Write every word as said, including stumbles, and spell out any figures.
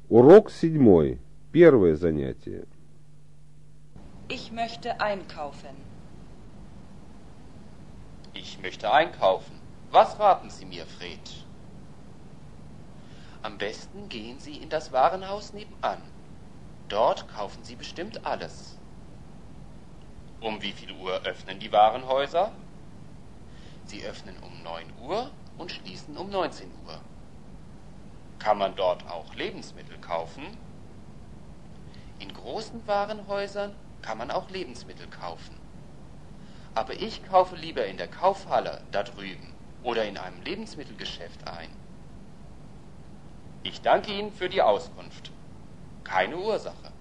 Урок седьмой. Первое занятие. Ich möchte einkaufen. Ich möchte einkaufen. Was raten Sie mir, Fred? Am besten gehen Sie in das Warenhaus nebenan. Dort kaufen Sie bestimmt alles. Um wie viel Uhr öffnen die Warenhäuser? Sie öffnen um neun Uhr und schließen um neunzehn Uhr. Kann man dort auch Lebensmittel kaufen? In großen Warenhäusern kann man auch Lebensmittel kaufen. Aber ich kaufe lieber in der Kaufhalle da drüben oder in einem Lebensmittelgeschäft ein. Ich danke Ihnen für die Auskunft. Keine Ursache.